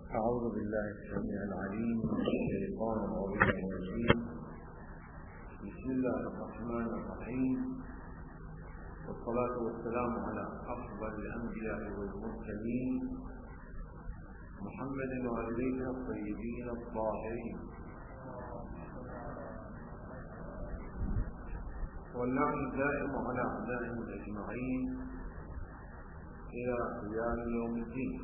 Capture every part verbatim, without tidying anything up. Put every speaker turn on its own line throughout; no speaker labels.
أعوذ بالله السميع العليم من الشيطان الرجيم. بسم الله الرحمن الرحيم، والصلاة والسلام على أفضل الأنبياء والمرسلين محمد وآله الطيبين الطاهرين، واللعن الدائم على أعدائهم أجمعين إلى قيام يوم الدين.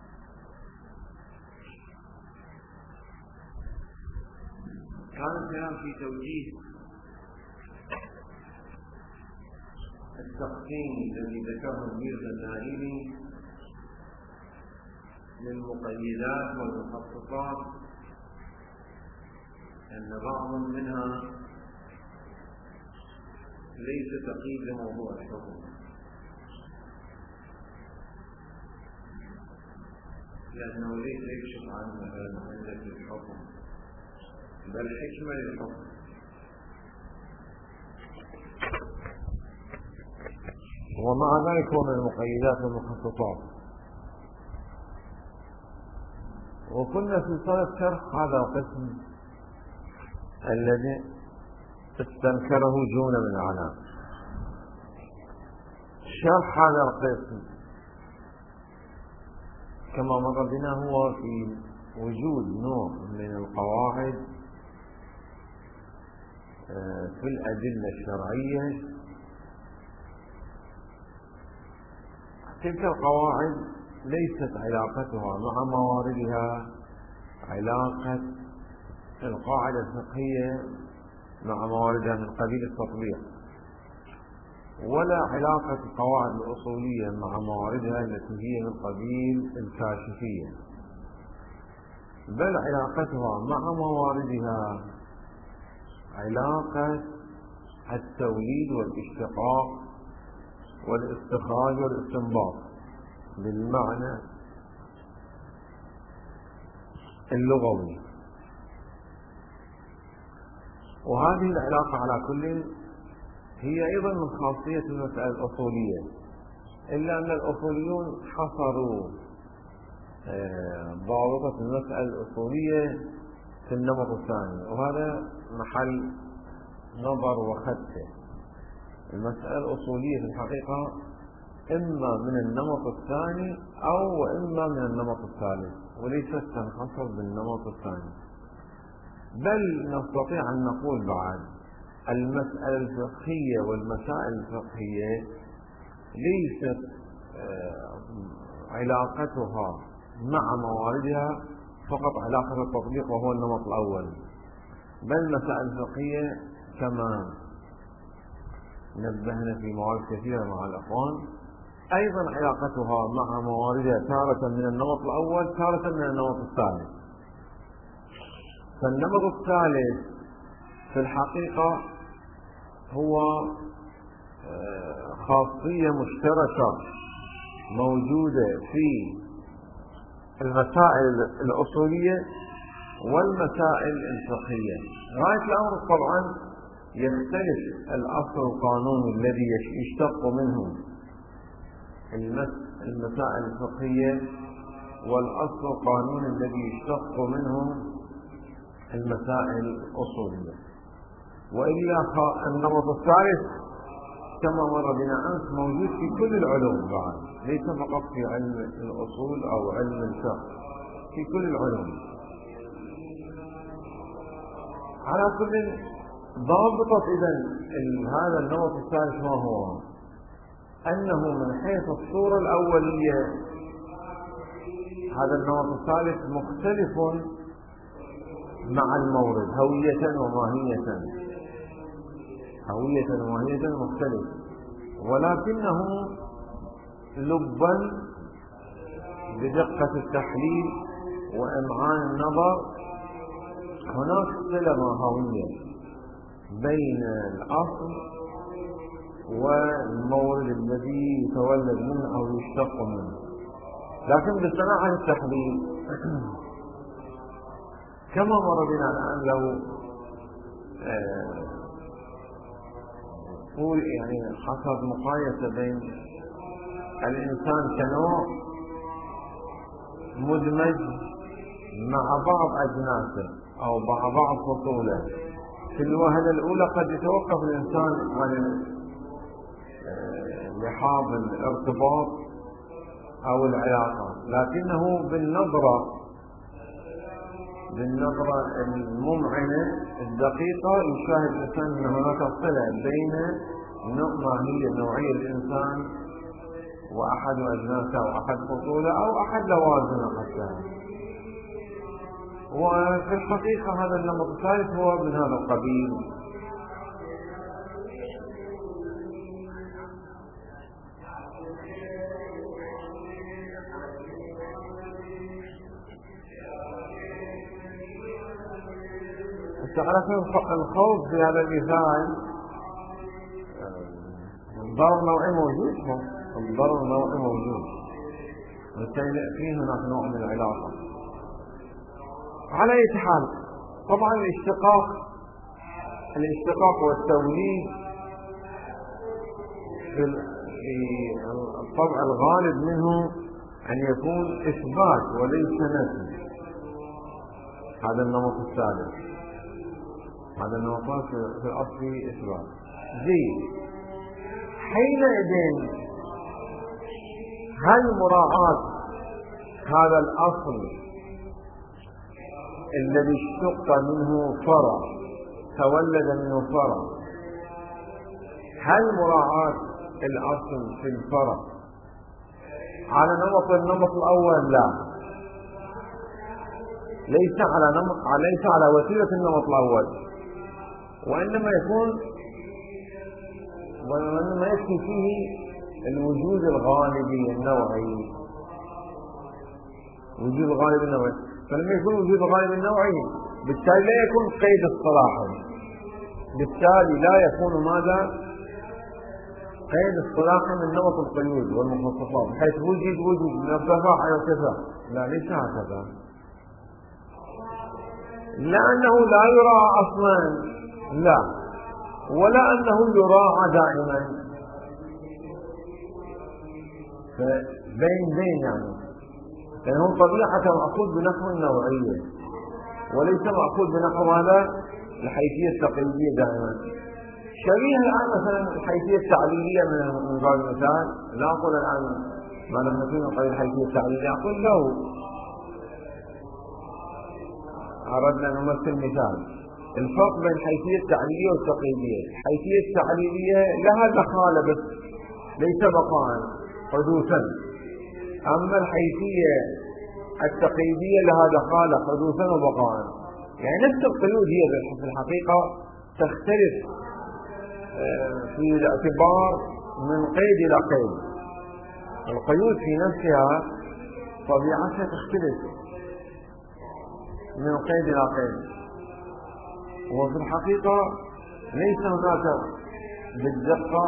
كان الكلام في توجيه التقسيم الذي ذكره الميرزا النائبي للمقيدات والمخصصات، أن بعض منها ليس تقييد لموضوع الحكم، لأنه ليس يكشف عن علة الحكم بل حكمة للحكم. ومع ذلك هو من المقيدات والمخصصات. وكنا في صدد شرح هذا القسم الذي استنكره جون بن علاء. شرح هذا القسم كما مر بنا هو في وجود نوع من القواعد في الأدلة الشرعية. تلك القواعد ليست علاقتها مع مواردها علاقة القاعدة الفقهية مع مواردها من قبيل التطبيق، ولا علاقة القواعد الأصولية مع مواردها التي هي من قبيل الكاشفية، بل علاقتها مع مواردها علاقة التوليد والاشتقاق والاستخراج والاستنباط بالمعنى اللغوي. وهذه العلاقة على كل هي أيضا من خاصية المسألة الأصولية، إلا أن الأصوليون حصروا ضابطة المسألة الأصولية في النمط الثاني، وهذا محل نظر وخدته. المسألة الأصولية في الحقيقة إما من النمط الثاني أو إما من النمط الثالث، وليست تنحصر بالنمط الثاني. بل نستطيع أن نقول بعد المسألة الفقهية والمسائل الفقهية ليست علاقتها مع مواردها فقط علاقة التطبيق وهو النمط الأول، بل المسائل الفقهية كما نبهنا في موارد كثيرة مع الأخوان أيضا علاقتها مع مواردها تارة من النمط الأول تارة من النمط الثالث. فالنمط الثالث في الحقيقة هو خاصية مشتركة موجودة في المسائل الأصولية والمسائل الفقهية. غاية الأمر طبعا يختلف الأصل القانوني الذي يشتق منه المسائل الفقهية والأصل القانوني الذي يشتق منه المسائل الأصولية. وإلا النمط الثالث كما مر بنا أمس موجود في كل العلوم بعد، ليس فقط في علم الأصول أو علم الفقه، في كل العلوم. على كل ضابطة إذن هذا النمط الثالث ما هو؟ أنه من حيث الصورة الأولية هذا النمط الثالث مختلف مع المورد هوية وماهية، هوية وماهية مختلف، ولكنه لبا بدقة التحليل وإمعان النظر هناك صلة ماهوية بين الأصل والمورد الذي يتولد منه أو يشتق منه. لكن بصناعة التحليل كما مر بنا الآن لو قول يعني حصل مقايسة بين الإنسان كنوع مدمج مع بعض أجناسه أو مع بعض فصوله. في الوهلة الأولى قد يتوقف الإنسان عن لحاظ الارتباط أو العلاقة، لكنه بالنظرة بالنظرة الممعنة الدقيقة يشاهد الإنسان أن هناك صلة بين ما هي نوعية الإنسان وأحد أجناسه أو أحد فصوله أو أحد لوازمه حتى. وفي الحقيقة هذا النمط الثالث هو من هذا القبيل. تعرفون الخوف في هذا المثال الضرر نوعي موجود، الضرر نوعي موجود، بالتالي فيه هناك نوع من العلاقة. على أي حال طبعا الاشتقاق الاشتقاق والتوليد في الطبع الغالب منه أن يكون إثبات وليس نفي. هذا النمط الثالث، هذا النمط في الأصل إثبات. زين، حينئذ هل مراعاة هذا الأصل الذي اشتق منه فرع تولد منه فرع، هل مراعاة الأصل في الفرع على نمط النمط الأول؟ لا، ليس على نمط ليس على وتيرة النمط الأول، وإنما يكون وإنما يكفي فيه الوجود الغالبي النوعي. وجود الغالب النوعي، فلما يكون وجود الغالب النوعي بالتالي لا يكون قيد اصطلاحي، بالتالي لا يكون ماذا؟ قيد اصطلاحي من نمط القيود والمخصصات، بحيث وجد وجد من ارتفاع أو ارتفاع. لا، ليس هكذا، لأنه لا يراعى أصلا، لا، ولا أنه يراعى دائما، بين بين يعني، لأنه طبيعة مأخوذ بنحو النوعية وليس مأخوذ بنحو هذا الحيثية التقليدية دائما. شبيه الآن مثلا الحيثية التعليلية من باب المثال، لا أقول الآن ما نحن فيه من قبل الحيثية التعليلية، أقول له أردنا أن نمثل مثال الفرق بين الحيثية التعليلية والتقليدية. الحيثية التعليلية لها دخالة بس ليس بقاء حدوثا، أما الحيثية التقليدية لها دخالة حدوثا وبقاء. يعني نفس القيود هي في الحقيقة تختلف في الاعتبار من قيد إلى قيد. القيود في نفسها طبيعتها تختلف من قيد إلى قيد، وفي الحقيقة ليس هناك بالدقة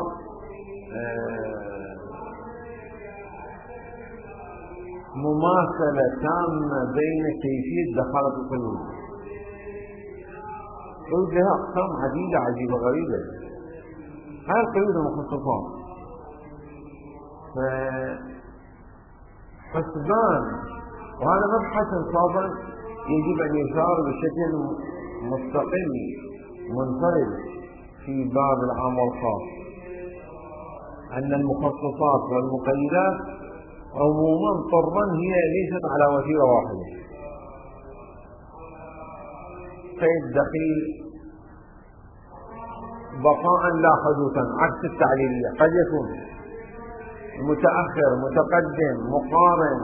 مماثلة تامة بين كيفية دخالة القيود. القيود لها أقسام عديدة عجيبة غريبة. هذه القيود المخصصات فحسبان، وهذا مبحث صادر يجب أن يشار بشكل مستقل منفرد في باب العام والخاص، أن المخصصات والمقيدات عموما طرا هي ليست على وتيرة واحدة. قيد دقيق بقاء لا حدوثا عكس التعليلية، قد يكون متأخر متقدم مقارن.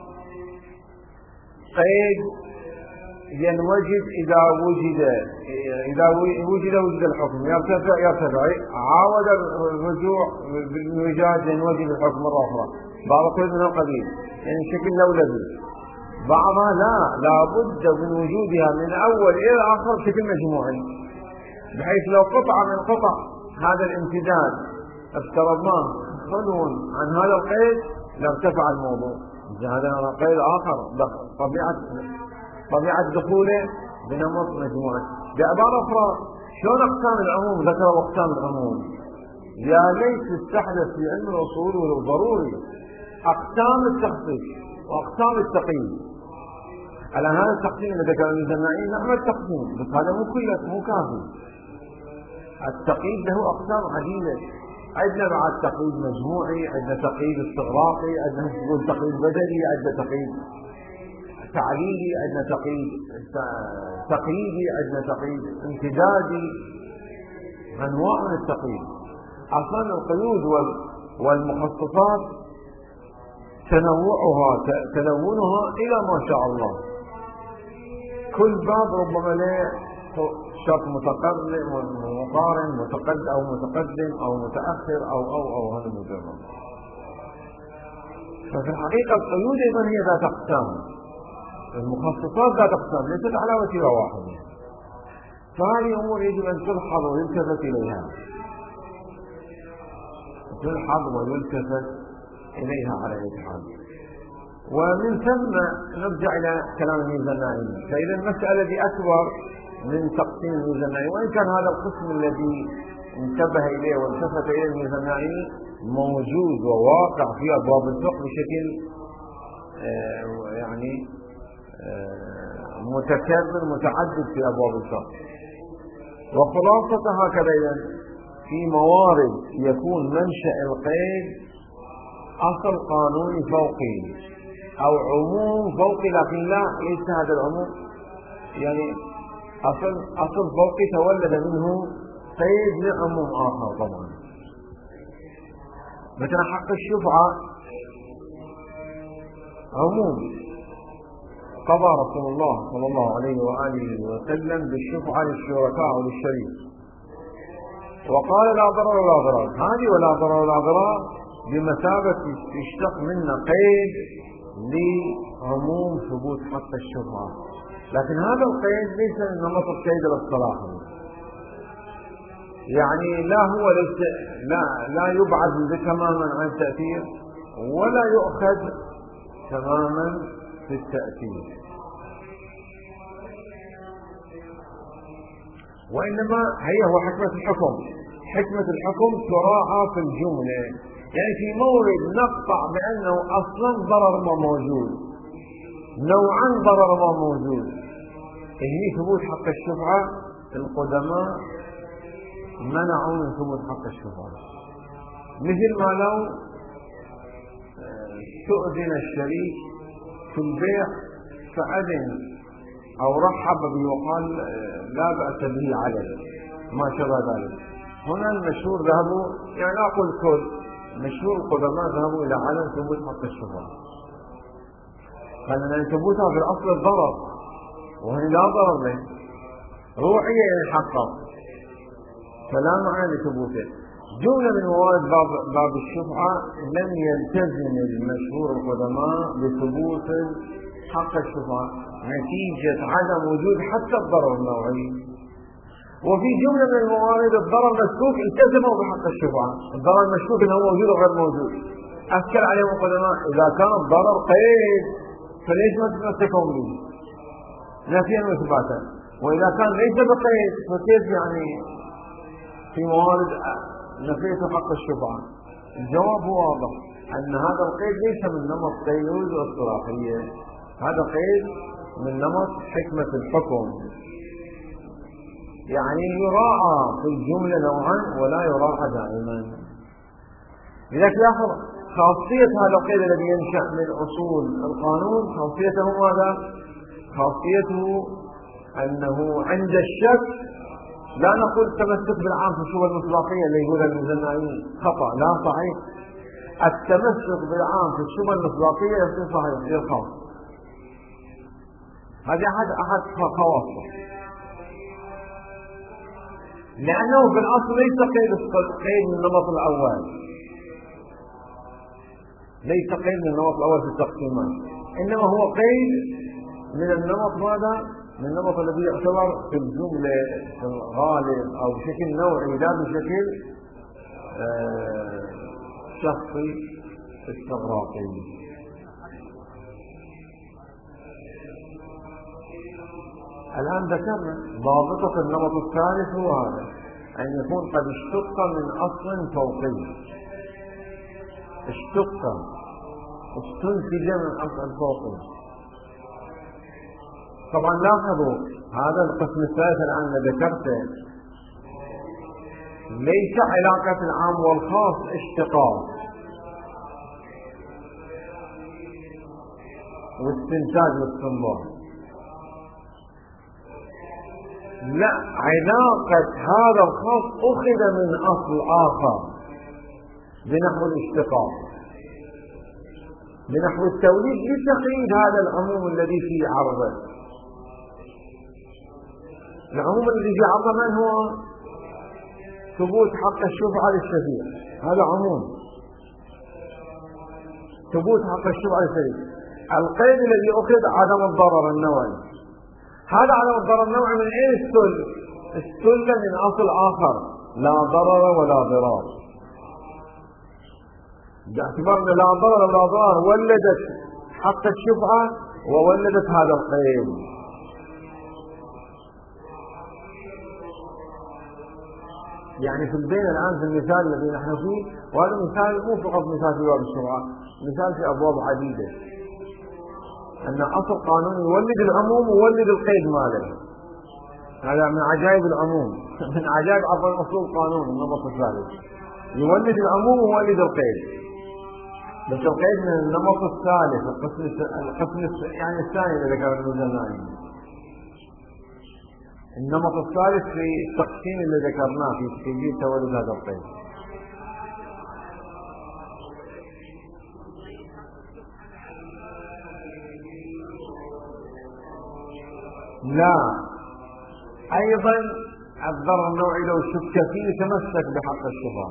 قيد ينوجد إذا وجد إذا وجد وجد الحكم، يرتفع يرتفع عاود الرجوع بالانوجاد ينوجد الحكم مرة أخرى. بعض القيود من القبيل يعني شكل لولبي، بعضها لا لابد من وجودها من أول إلى آخر بشكل مجموعي، بحيث لو قطع من قطع هذا الامتداد افترضناه خلو عن هذا القيد لارتفع الموضوع. هذا قيد آخر طبيعة طبيعة دخوله بنمط مجموعي. بعبارة أخرى شلون أقسام العموم ذكروا أقسام العموم؟ يا ليت تستحدث في علم الأصول والضروري أقسام التخصيص وأقسام التقييد. على هذا التقسيم اللي ذكر الميزانائيين نعمل تقسيم، بس هذا مو كله مو كافي. التقييد له أقسام عديدة. عندنا بعد تقييد مجموعي، عندنا تقييد استغراقي، عندنا نقول تقييد بدني، عندنا تقييد تعليلي، عندنا تقييد تقييدي، عندنا تقييد امتدادي، أنواع من التقييد. أصلا القيود والمخصصات تنوعها تلونها إلى ما شاء الله. كل باب ربما له شرط متقدم ومقارن، متقدم أو متقدم أو متأخر أو أو أو هذا مجرد. ففي الحقيقة القيود أيضا هي ذات أقسام، المخصصات ذات أقسام ليست على وتيرة واحدة. فهذه أمور يجب أن تلحظ ويلتفت إليها، تلحظ ويلتفت إليها على أي حال. ومن ثم نرجع إلى كلام الميزانائي. فإذا المسألة دي أكبر من تقسيم الميزانائي، وإن كان هذا القسم الذي انتبه إليه والتفت إليه الميزانائي موجود وواقع في أبواب الفقه بشكل آه يعني آه متكرر متعدد في أبواب الفقه. وخلاصة هكذا إذن في موارد يكون منشأ القيد أصل قانوني فوقي أو عموم فوقي، لكن لا ليس هذا العموم يعني أصل أصل فوقي تولد منه قيد لعموم آخر. طبعا مثلا حق الشفعة عموم، قضى رسول الله صلى الله عليه وآله وسلم بالشفعة للشركاء وللشريك، وقال لا ضرر ولا ضرار. هذه ولا ضرر ولا ضرار بمثابة يشتق منا قيد لعموم ثبوت حق الشفعة، لكن هذا القيد ليس من نمط القيد الاصطلاحي، يعني لا هو ليس لا لا يبعد تماما عن التأثير ولا يؤخذ تماما في التأثير، وإنما هي هو حكمة الحكم. حكمة الحكم تراعى في الجملة، يعني في مورد نقطع بأنه أصلا ضرر ما موجود، نوعا ضرر ما موجود، هي ثبوت حق الشفعة. القدماء منعوا من ثبوت حق الشفعة، مثل ما لو استؤذن الشريك في البيع فأذن أو رحب به وقال لا بأس به عليه ما شابه ذلك. هنا المشهور ذهبوا، يعني لا أقول كل، مشهور القدماء ذهبوا إلى عدم ثبوت حق الشفعة، لأن ثبوتها في الأصل الضرر، وهي لا ضرر له، روحية ينحقق فلا معنى لثبوته. جملة من موارد باب, باب الشفعة لم يلتزم المشهور القدماء بثبوت حق الشفعة نتيجة عدم وجود حتى الضرر النوعي. وفي جملة من الموارد الضرر المشكوك التزموا بحق الشفعة، الضرر المشكوك انه موجود وغير موجود، أذكر عليهم القدماء إذا كان الضرر قيد فليش ما تتمسكون به نفيا وإثباتا، وإذا كان ليس بقيد فكيف يعني في موارد نفيت حق الشفعة؟ الجواب واضح أن هذا القيد ليس من نمط قيود واصطلاحية، هذا قيد من نمط حكمة الحكم، يعني يراعى في الجملة نوعا ولا يراعى دائما. لذلك لاحظ خاصية هذا القيد الذي ينشأ من أصول القانون، خاصيته ماذا؟ خاصيته أنه عند الشك لا نقول التمسك بالعام في الشبهة المطلقية اللي يقولها الميزانائيين خطأ، لا صحيح. التمسك بالعام في الشبهة المطلقية يصير صحيح، يصير خاص. هذا أحد أحد خواصه، لأنه في الأصل ليس قيد قيد من النمط الأول، ليس قيد من النمط الأول في التقسيمات، إنما هو قيد من النمط ماذا؟ من النمط الذي يعتبر في الجملة في الغالب أو بشكل نوعي لا بشكل آه شخصي استغراقي. الآن ذكرنا ضابطة النمط الثالث هو هذا، أن يكون قد اشتق من أصل فوقي، اشتق استنتج من أصل فوقي. طبعا لاحظوا هذا القسم الثالث الآن اللي ذكرته ليس علاقة العام والخاص اشتقاق واستنتاج واستنباط، لا، علاقة هذا الخاص أخذ من أصل آخر بنحو الاشتقاق، بنحو التوليد لتقييد هذا العموم الذي في عرضه. العموم الذي في عرضه من هو؟ ثبوت حق الشفعة للشفيع، هذا عموم، ثبوت حق الشفعة للشفيع. القيد الذي أخذ عدم الضرر النوعي، هذا عدم الضرر النوعي من أين استل؟ استل من أصل آخر، لا ضرر ولا ضرار، باعتبار أن لا ضرر ولا ضرار ولدت حق الشفعة وولدت هذا القيد. يعني في البين الآن في المثال الذي نحن فيه، وهذا مثال مو فقط مثال في باب الشفعة، مثال في أبواب عديدة، أن أصل قانون يولد العموم ويولد القيد ماله. هذا من عجائب العموم، من عجائب عفوا أصول القانون النمط الثالث، يولد العموم ويولد القيد. بس القيد من النمط الثالث، القسم القسم يعني الثاني الذي ذكر المزناني، النمط الثالث في التقسيم اللي ذكرناه في تكييف تولد هذا القيد. لا، أيضا الضرر النوعي لو شك فيه تمسك بحق الشفعة.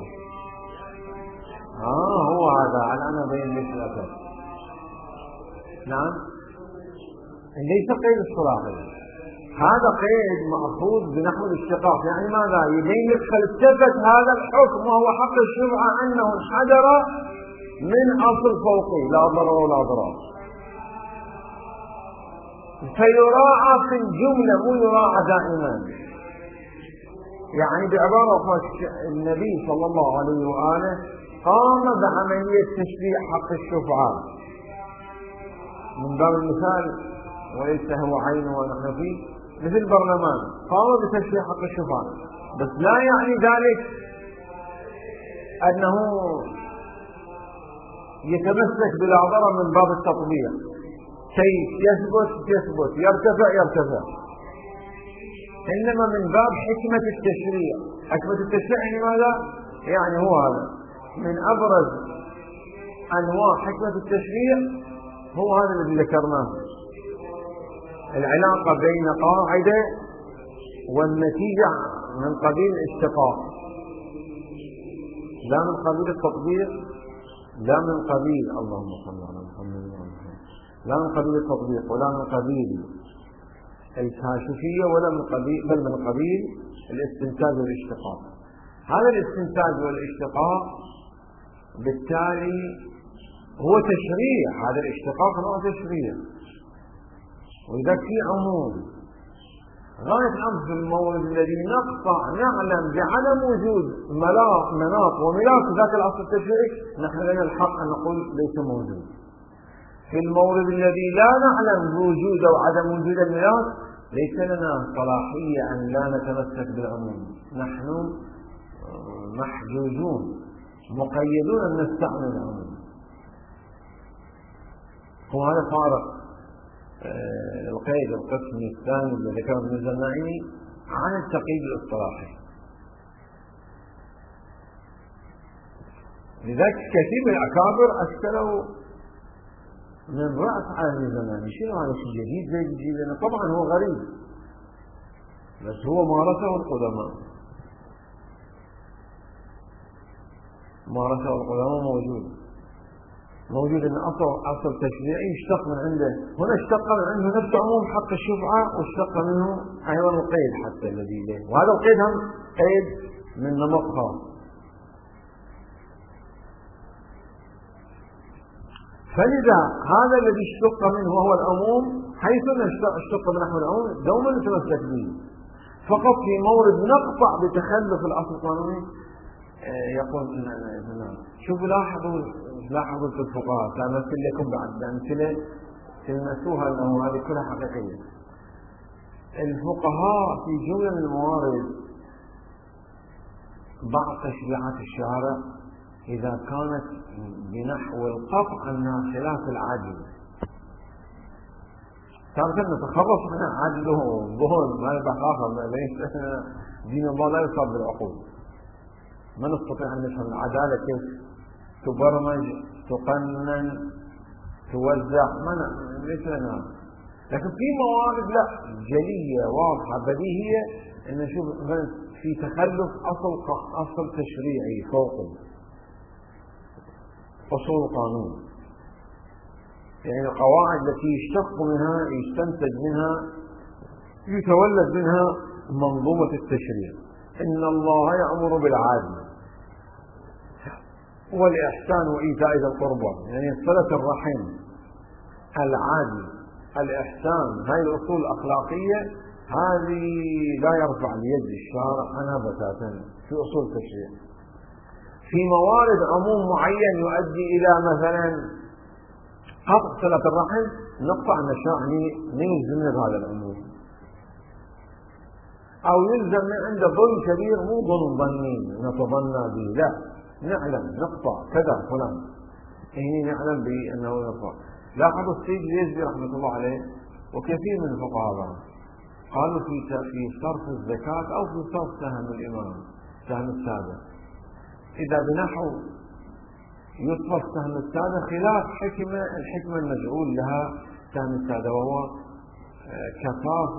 آه هو هذا الآن بين ليش الأساس. نعم، ليس قيد اصطلاحي، هذا قيد مأخوذ بنحو الاشتقاق. يعني ماذا؟ يبين لك فلسفة هذا الحكم وهو حق الشفعة أنه انحدر من أصل فوقي لا ضرر ولا ضرار، فيراعى في الجملة مو يراعى دائما. يعني بعبارة النبي صلى الله عليه وآله قام بعملية تشريع حق الشفعة من باب المثال، وليس هو عينه ونحن فيه، مثل البرلمان قام بتشريع حق الشفعة، بس لا يعني ذلك أنه يتمسك بلا ضرر من باب التطبيق. شيء يثبت يثبت، يرتفع يرتفع، إنما من باب حكمة التشريع. حكمة التشريع يعني ماذا؟ يعني هو هذا من أبرز أنواع حكمة التشريع، هو هذا الذي ذكرناه، العلاقة بين قاعدة والنتيجة من قبيل الاشتقاق، لا من قبيل التطبيق، لا من قبيل اللهم صل على محمد وعلى آله، لا من قبيل التطبيق ولا من قبيل الكاشفية ولا من قبيل، بل من قبيل الاستنتاج والاشتقاق. هذا الاستنتاج والاشتقاق بالتالي هو تشريع، هذا الاشتقاق هو تشريع، وإذا في عموم غاية الأمر في المورد الذي نقطع نعلم بعدم وجود مناط وملاك ذاك الأصل التشريعي، نحن لنا الحق أن نقول ليس موجود. في المورد الذي لا نعلم بوجود أو عدم وجود الملاك، ليس لنا صلاحية أن لا نتمسك بالعموم، نحن محجوزون مقيدون أن نستعمل العموم. وهذا فارق القيد القسم الثاني الذي ذكره ابن الزناعي عن التقييد الاصطلاحي. لذلك كثير من الأكابر أشكلوا من رأس على ابن الزناعي، شنو هذا شيء جديد زي جديد؟ لأنه طبعا هو غريب، بس هو مارسه القدماء، مارسه القدماء موجود موجود ان اصل اصل تشريعي اشتق من عنده، هنا اشتق من عنده نفس عموم حق الشفعة، واشتق منه ايضا القيد حتى الذي له، وهذا القيد هم قيد من نمط خاص. فلذا هذا الذي اشتق منه وهو العموم، حيث اشتق من نحو العموم دوما نتمسك به، فقط في مورد نقطع بتخلف الاصل القانوني يقول لنا شوفوا لاحظوا لاحظوا في الفقهاء، سأمثل لكم بعد أمثلة تلمسوها، أنه هذه كلها حقيقية. الفقهاء في جملة من الموارد بعض تشريعات الشارع إذا كانت بنحو القطع أنها خلاف العدل، كانت نتخلص منها عدل وظهر ما يبقى آخر، ليس دين الله لا يصاب بالعقول، ما نستطيع أن نفهم العدالة كيف تبرمج تقنن توزع، ما ليس لنا. لكن في موارد لا جلية واضحة بديهية أن نشوف في تخلف أصل أصل تشريعي فوق أصول القانون، يعني القواعد التي يشتق منها يستنتج منها يتولد منها منظومة التشريع. إن الله يأمر بالعدل والإحسان وإيتاء ذي القربى، يعني صلة الرحم، العدل، الإحسان، هذه الأصول الأخلاقية هذه لا يرفع اليد الشارع عنها بتاتا في أصول التشريع. في موارد عموم معين يؤدي إلى مثلا قطع صلة الرحم نقطع أن الشارع من يلزم هذا العموم، أو يلزم من عنده ظلم كبير مو ظلم ظني نتظنى به، لا نعلم نقطع كذا فلان، هنا نعلم بأنه يقطع. لاحظوا السيد اليزدي رحمة الله عليه وكثير من الفقهاء قالوا في في صرف الزكاة أو في صرف سهم الإمام سهم السادة، إذا بنحو يصرف سهم السادة خلاف حكمة الحكمة المجعول لها سهم السادة، وهو كفاف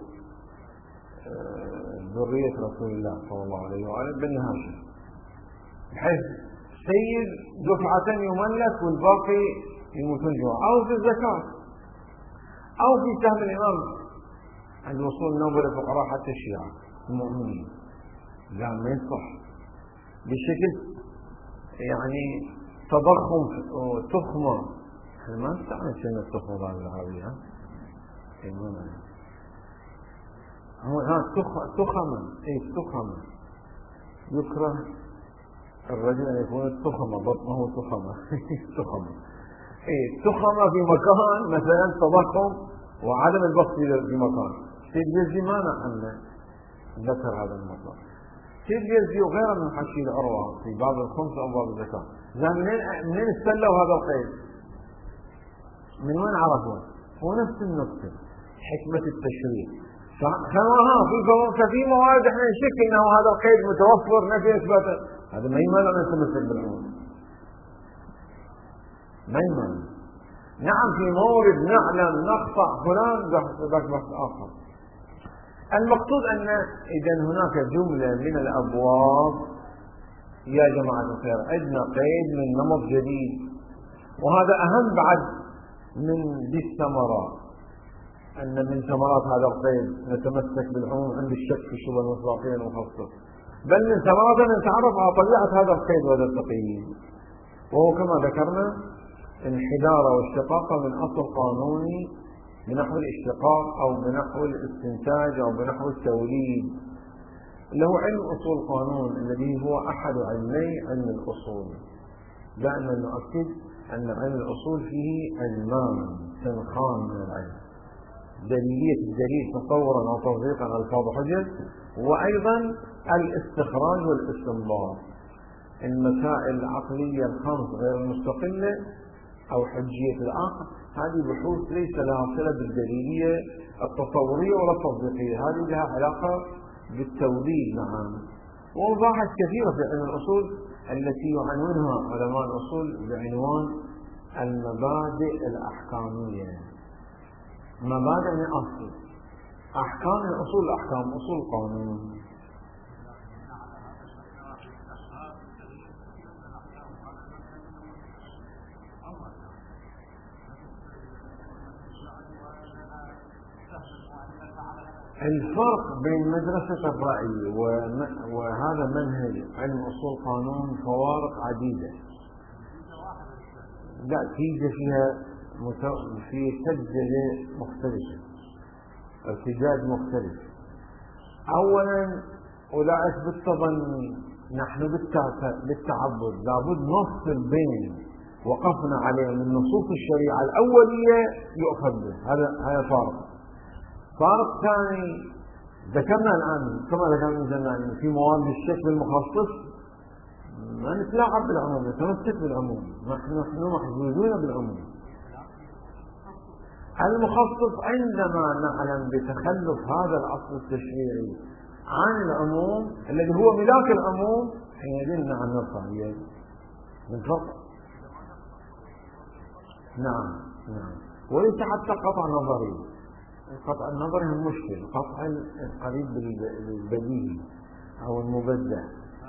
ذرية رسول الله صلى الله عليه وآله بني هاشم، بحيث سيد دفعة يملك والباقي يموتون جوع، أو في الزكاة أو في سهم الإمام عند وصول نوبل الفقراء حتى الشيعة المؤمنين. لا ما يصح بشكل يعني تضخم تخمة، احنا ما نستعمل كلمة تخمة بالعربية، ها هو ها تخمة، اي تخمة يكره الرجل أن يكون تخمة بطنه تخمة تخمة اي تخمة في مكان مثلا تضخم وعدم البسط في مكان. سيد اليزدي ما نحن ذكر هذا المطلب. سيد اليزدي وغيره من حشي العروة في باب الخمس أو باب الزكاة، منين منين استلوا هذا القيد؟ من وين عرفوا؟ هو نفس النقطة حكمة التشريع. فها في في موارد احنا نشك انه هذا القيد متوفر نفي اثباته، هذا ما يمنع من يتمسك بالعموم، ما يمنع. نعم في مورد نعلم نقطع فلان ذاك بحث آخر. المقصود أن إذا هناك جملة من الأبواب يا جماعة الخير عندنا قيد من نمط جديد، وهذا أهم بعد من ذي الثمرات، أن من ثمرات هذا القيد نتمسك بالعموم عند الشك في الشبهة المصداقية المخصص، بل من ثمرات أن نتعرف على طبيعة هذا القيد وهذا التقييد، وهو كما ذكرنا انحداره والشقاقة من أصل قانوني بنحو الاشتقاق أو بنحو الاستنتاج أو بنحو التوليد، اللي هو علم أصول القانون الذي هو أحد علمي علم الأصول. دائما نؤكد أن علم الأصول فيه علمان سنخان من العلم، دليلية الدليل تصورا أو تطبيقا ألفاظ حجج، وأيضا الاستخراج والاستنباط. المسائل العقلية الخمس غير المستقلة أو حجية العقل هذه بحوث ليس لها صلة بالدليلية التصورية ولا التطبيقية، هذه لها علاقة بالتوليد. نعم، ومباحث كثيرة في علم الأصول التي يعنونها علماء الأصول بعنوان المبادئ الأحكامية. مبادئ من أصل أحكام الأصول، أحكام أصول القانون. الفرق بين مدرسة الرأي وهذا منهج علم أصول القانون فوارق عديدة، لا تيجي فيها في سجلة مختلفة، ارتجاج مختلف. أولا أولئك بالتظني، نحن بالتعبد، لابد نفصل بين وقفنا عليه من نصوص الشريعة الأولية يؤخذ به، هذا هذا فارق. فارق ثاني ذكرنا الآن كما ذكرنا من زمان في مواد الشك بالمخصص ما نتلاعب بالعموم، نتمسك بالعموم، نحن محدودون بالعموم. المخصص عندما نعلم بتخلف هذا الأصل التشريعي عن العموم الذي هو ملاك العموم حينئذ نعم نرفع اليد من فوق. نعم نعم. وليس حتى قطع نظري، قطع النظر هو مشكل، قطع القريب بالبديهي أو المبدع.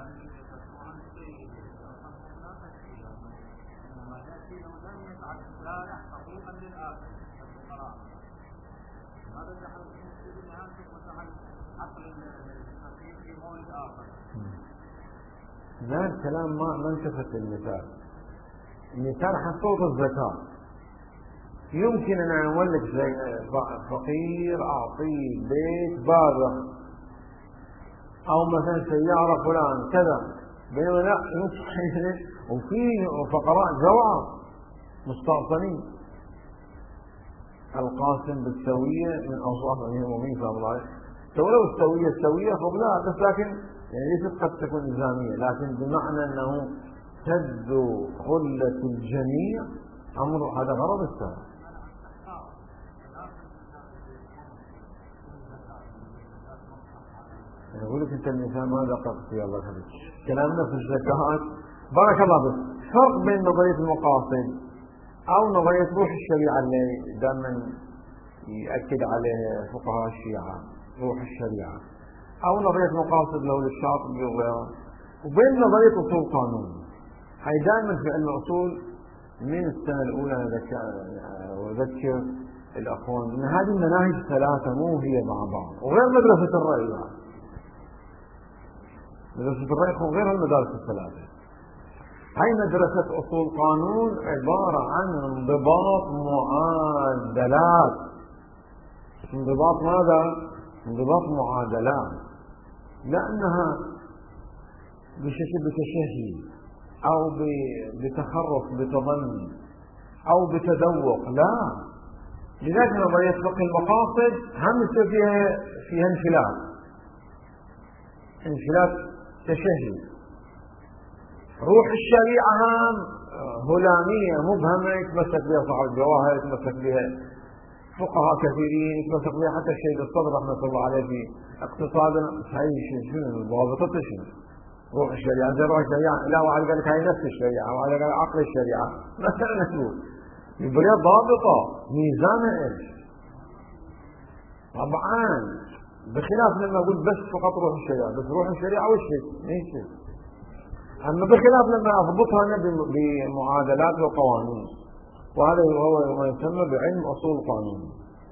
لا الكلام ما ما التفت للمثال. المثال حصوت الزكاة. يمكن أن أملك فقير أعطيه بيت بالغ أو مثلا سيارة فلان كذا، بينما لا يمكن وفي فقراء جواب مستعصنين. القاسم بالسوية من أوصاف أمير المؤمنين صلى الله عليه وسلم. ولو السوية السوية فلا بس لكن يعني ليست قد تكون إلزامية، لكن بمعنى أنه سد خلة الجميع أمر هذا غرض السابق. أقول لك أنت المثال ما دققت يا الله يخليك. كلامنا في الزكاة بارك الله بك. فرق بين نظرية المقاصد أو نظرية روح الشريعة اللي دائما يأكد عليها فقهاء الشيعة، روح الشريعة، أو نظرية مقاصد له للشاطبي وغيره، وبين نظرية أصول قانون. هاي دائما في علم الأصول من السنة الأولى وذكر الأخوان أن هذه المناهج الثلاثة مو هي مع بعض، وغير مدرسة الرأي. يعني مدرسة الرأي غير المدارس الثلاثة. هاي مدرسة أصول قانون عبارة عن انضباط معادلات. انضباط ماذا؟ انضباط معادلات، لأنها بشكل بتشهي أو بتخرف بتظن أو بتذوق، لا. لذلك نظرية فقه المقاصد هم يصير فيها فيها انفلات انفلات تشهي. روح الشريعة هم هلامية مبهمة يتمسك بها صاحب الجواهر، يتمسك بها فقهاء كثيرين، يتمسك بها حتى الشيخ الصدر رحمة الله عليه في اقتصادنا. هاي شنو ضابطة شنو؟ روح الشريعة زي روح الشريعة، لا واحد قال لك هاي نفس الشريعة، واحد قال عقل الشريعة، مثلا نشوف يبقى ضابطة ميزانها ايش؟ طبعا بخلاف لما اقول بس فقط روح الشريعة، بس روح الشريعة وش هيك؟ ايش؟ أما بخلاف لما أضبطها أنا بمعادلات وقوانين، وهذا هو ما يسمى بعلم أصول القانون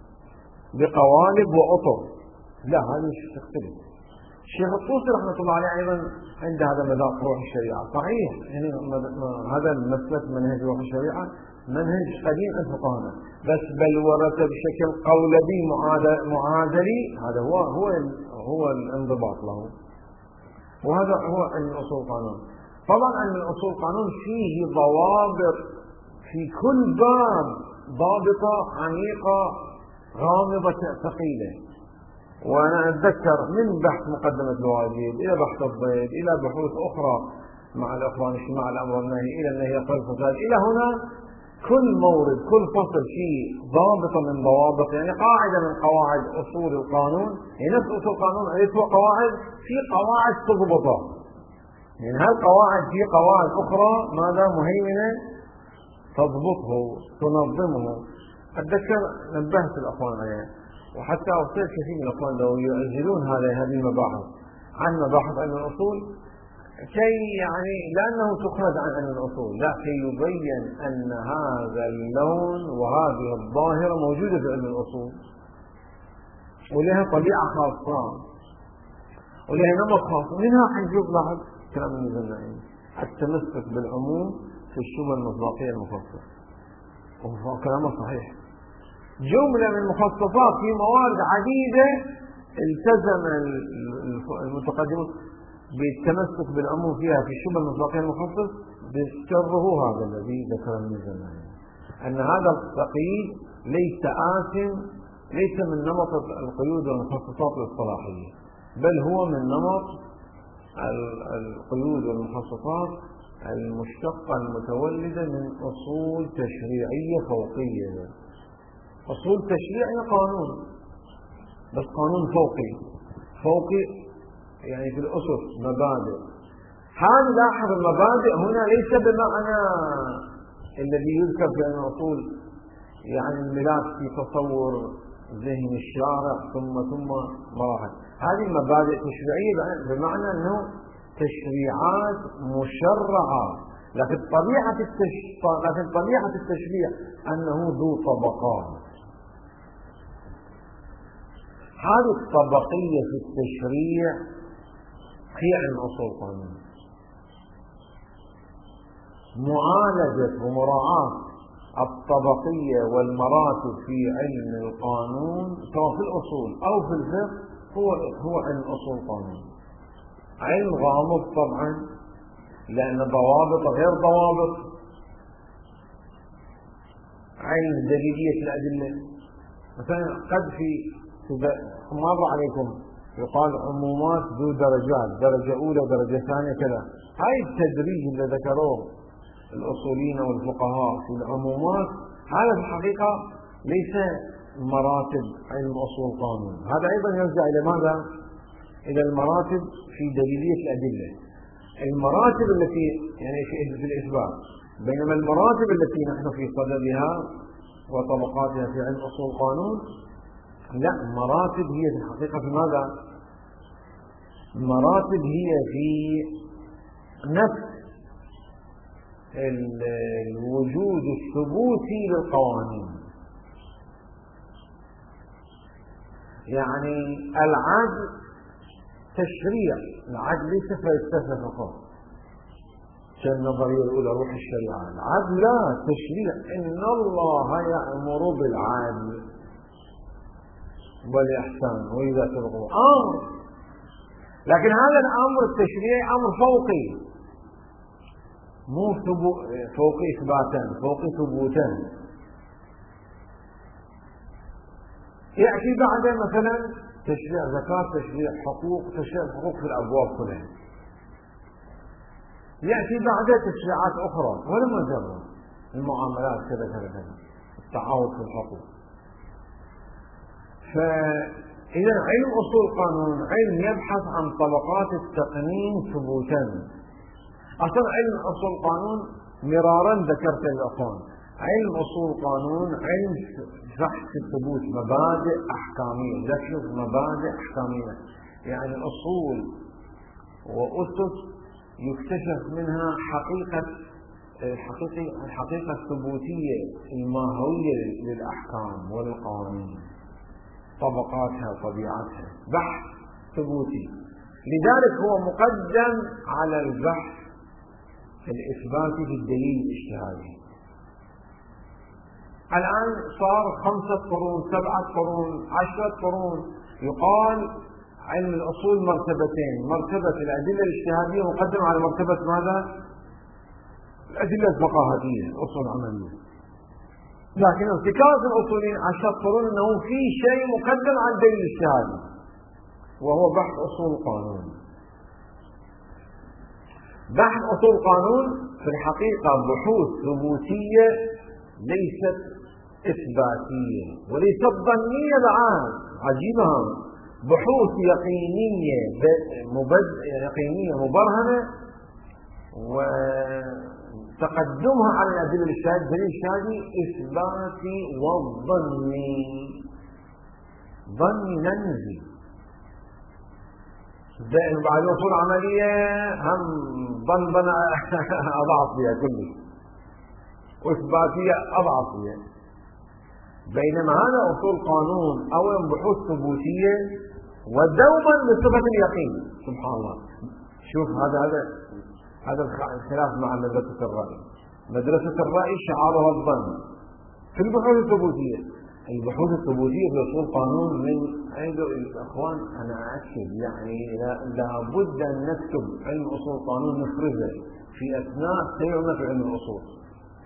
بقوالب وأطر. لا هذا شيء تختلف. الشيخ الطوسي رحمة الله عليه أيضا عند هذا مذاق روح الشريعة صحيح، يعني هذا المسلك منهج روح الشريعة منهج قديم عند فقهاءنا، بس بل ورث بشكل قولبي معادلي. هذا هو هو هو الانضباط له، وهذا هو علم أصول القانون. طبعا علم الأصول القانون فيه ضوابط في كل باب، ضابطة عميقة غامضة ثقيلة. وأنا أتذكر من بحث مقدمة الواجب إلى بحث الضيد إلى بحوث أخرى مع الإخوان مع الأمر والنهي إلى النهي عن الفساد إلى هنا، كل مورد كل فصل فيه ضابطة من ضوابط، يعني قاعدة من قواعد أصول القانون. يعني نفس أصول القانون أيضا قواعد، في قواعد تضبطها، يعني هالقواعد في قواعد أخرى ماذا مهيمنة تضبطه تنظمه. أتذكر نبهت الأخوان عليه، وحتى أصير كثير من الأخوان لو يعزلون هذه المباحث عن مباحث علم الأصول كي يعني لأنه تخرج عن علم الأصول، لا كي يبين أن هذا اللون وهذه الظاهرة موجودة في علم الأصول ولها طبيعة خاصة ولها نمط خاص. منها حنشوف لاحظ كلام المزنعين التمسك بالعموم في الشبهة المصداقية المخصصة، وهو كلامه صحيح. جملة من المخصصات في موارد عديدة التزم المتقدمون بالتمسك بالعموم فيها في الشبهة المصداقية المخصص، بسره هذا الذي ذكر المزنعين، أن هذا التقييد ليس آثم ليس من نمط القيود والمخصصات الاصطلاحية، بل هو من نمط القيود والمخصصات المشتقة المتولدة من أصول تشريعية فوقية. أصول تشريعية قانون، بس قانون فوقي، فوقي يعني في الأسس مبادئ. هذه لاحظ المبادئ هنا ليس بمعنى الذي يذكر في الأصول، يعني الملاك في تصور ذهن الشارع ثم ثم مراحل. هذه المبادئ تشريعية بمعنى أنه تشريعات مشرعة، لكن طبيعة التشريع لكن طبيعة التشريع أنه ذو طبقات. هذه الطبقية في التشريع هي علم أصول القانون. معالجة ومراعاة الطبقية والمراتب في علم القانون سواء في الأصول أو في الفقه هو هو علم أصول القانون. علم غامض طبعا، لأن ضوابط غير ضوابط. علم دليلية الأدلة، مثلا قد في مر عليكم يقال عمومات ذو درجات، درجة أولى درجة ثانية كذا. هاي التدريج اللي ذكروه الأصوليين والفقهاء في العمومات هذا في الحقيقة ليس مراتب علم أصول القانون. هذا أيضا يرجع إلى ماذا؟ إلى المراتب في دليلية الأدلة، المراتب التي يعني في الإثبات. بينما المراتب التي نحن في صددها وطبقاتها في علم أصول القانون لا، مراتب هي في الحقيقة في ماذا؟ مراتب هي في نفس الوجود الثبوتي للقوانين. يعني العدل تشريع، العدل ليس فلسفة فقط كالنظرية الأولى روح الشريعة. العدل لا، تشريع. إن الله يأمر بالعدل والإحسان وإذا تبغوا أمر، لكن هذا الأمر التشريعي أمر فوقي، مو فوقي إثباتا، فوقي ثبوتا. يأتي بعد مثلا تشريع زكاة، تشريع حقوق، تشريع حقوق في الأبواب كلها. يأتي بعد تشريعات أخرى ولم نجرب المعاملات كذا كذا كذا، التعاون في الحقوق. فإذا علم أصول القانون علم يبحث عن طبقات التقنين ثبوتا. أصلا علم أصول القانون مرارا ذكرت الأخوان، علم أصول القانون علم بحث الثبوت، مبادئ أحكامية. ذكر مبادئ أحكامية يعني أصول وأسس يكتشف منها حقيقة الحقيقة الحقيقة الثبوتية الماهوية للأحكام والقوانين، طبقاتها وطبيعتها، بحث ثبوتي. لذلك هو مقدم على البحث الإثباتي في الدليل الاجتهادي. الآن صار خمسة قرون، سبعة قرون، عشرة قرون يقال علم الأصول مرتبتين، مرتبة الأدلة الاجتهادية مقدمة على مرتبة ماذا؟ الأدلة الفقاهية، أصول عملية. لكن ارتكاز الأصوليين عشرة قرون أنه في شيء مقدم على الدليل الاجتهادي وهو بحث أصول القانون. بحث أصول القانون في الحقيقة بحوث ثبوتية ليست إثباتية وليست ظنية بعد، عجيبة، بحوث يقينية مبد... يقينية مبرهنة وتقدمها على الأدلة الاجتهادية. الدليل الاجتهادي إثباتي والظني، ظني ننزي. بعد أصول عملية هم ظن ظن أضعف فيها كله، وإثباتية أضعف فيها. بينما هذا أصول قانون أولا بحوث ثبوتية ودوما بصفة اليقين. سبحان الله، شوف هذا هذا هذا الخلاف مع مدرسة الرأي. مدرسة الرأي شعارها الظن في البحوث الثبوتية. البحوث الثبوتية في أصول قانون من أيضا الأخوان أنا أكد يعني لابد أن نكتب علم أصول قانون نفرزه في أثناء سيرنا في علم الأصول.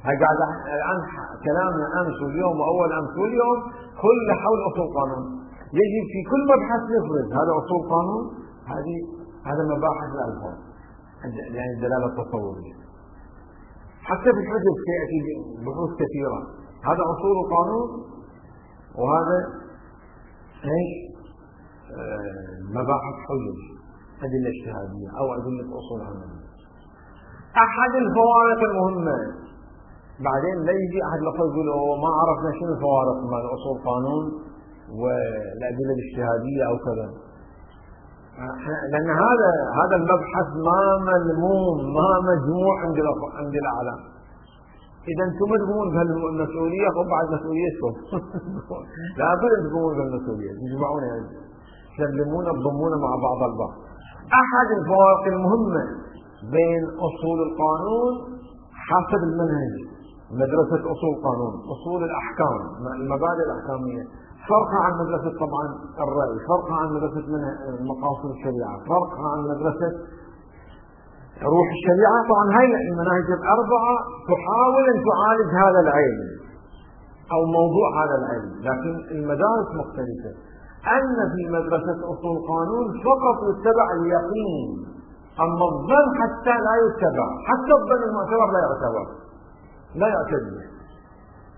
هاي قاعد الآن كلامنا أمس واليوم وأول أمس واليوم كله حول أصول قانون. يجب في كل مبحث نفرض هذا أصول قانون، هذه هذا مباحث الألفاظ يعني الدلالة التصورية. حتى في الحجج سيأتي بحوث كثيرة، هذا أصول قانون وهذا ايش؟ آه مباحث حجج، أدلة اجتهادية أو أدلة أصول عملية. أحد الفوارق المهمة بعدين لا يجي أحد لفظ يقول ما عرفنا شنو الفوارق بين أصول قانون والأدلة الاجتهادية أو كذا، لأن هذا هذا المبحث ما ملموم ما مجموع عند عند الأعلام. إذا أنتم تقومون بهالمسؤولية وبعد مسؤوليتكم لا بد أن تقومون بهالمسؤولية، تجمعون يعني تسلمون تضمون مع بعض البعض. أحد الفوارق المهمة بين أصول القانون حسب المنهج مدرسة أصول قانون، أصول الأحكام المبادئ الأحكامية، فرقها عن مدرسة طبعا الرأي، فرقها عن مدرسة مقاصد الشريعة، فرقها عن مدرسة روح الشريعة. طبعا هاي المناهج الأربعة تحاول أن تعالج هذا العلم أو موضوع هذا العلم، لكن المدارس مختلفة. أن في مدرسة أصول قانون فقط يتبع اليقين، أما الظن حتى لا يتبع، حتى الظن المعتبر لا يعتبر لا يعتبر.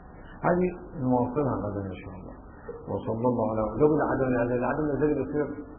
هذه نواصلها غدا إن شاء الله. وصلى الله على قبل عدم العدم الذي يصير